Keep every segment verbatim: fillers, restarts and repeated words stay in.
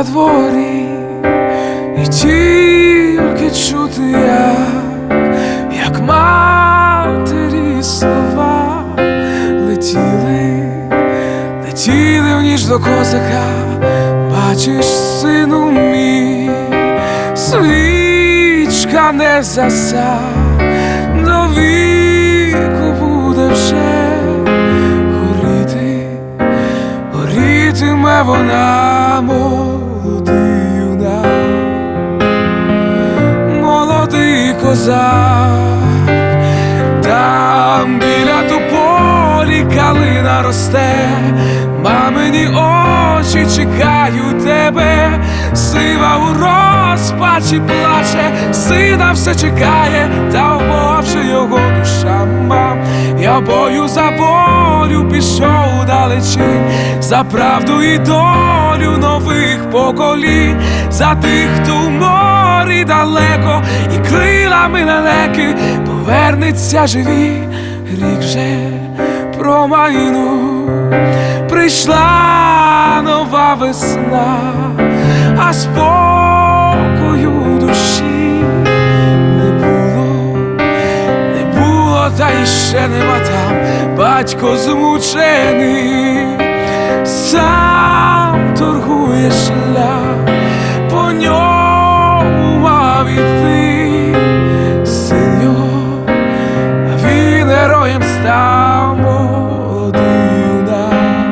на дворі, і тільки чути, як, як матері слова летіли, летіли в ніч до козака. Бачиш, сину мій, свічка не заса, до віку буде вже горіти, горітиме вона, молодий юнак, молодий козак. Там біля тополі калина росте, мамині очі чекають тебе. Сива у розпачі плаче, сина все чекає, та в Бога вже його душа, мам. Я бою за волю пішов далечінь, за правду і долю нових поколінь, за тих, хто в морі далеко і крилами лелеки повернеться живі. Рік вже промайнув, прийшла нова весна, а спокою в душі не було, не було, та іще нема там. Батько змучений, сам торгує шлях, по ньому мав іти син його, а він героєм став. Молодий юнак,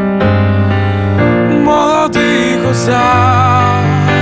молодий козак.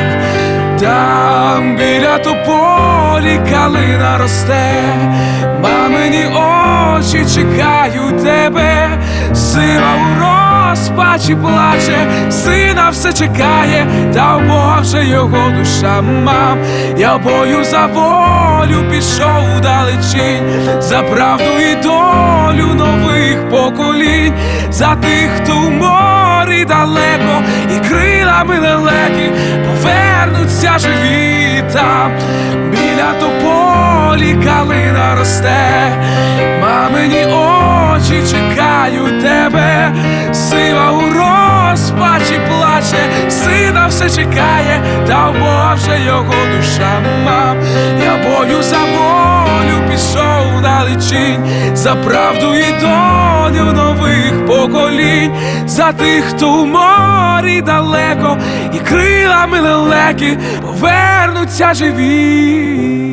Там біля тополі калина росте, мамині очі чекають тебе. Сива у розпачі плаче, сина все чекає, та в Бога вже його душа, мам. Я в бою за волю пішов далечінь, за правду і долю нових поколінь, за тих, хто в морі далеко і крилами лелеки повернуться живі. Там біля тополі калина росте, мамині очі чекають тебе. Сива у розпачі плаче, сина все чекає, та в Бога вже його душа, мам. Я бою за волю пішов далечінь, за правду і долю нових поколінь, за тих, хто в морі далеко і крилами лелеки повернуться живі.